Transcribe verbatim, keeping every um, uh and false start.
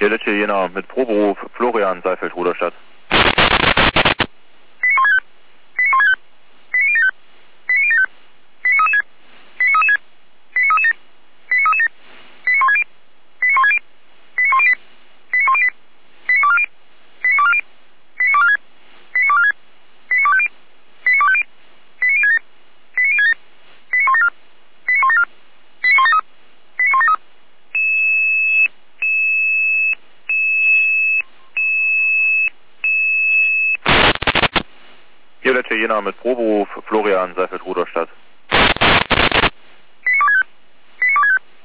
Violette Jena mit Proberuf Florian Seifeld Ruderstadt. Violette Jena mit Proberuf Florian Seifeld Ruderstadt.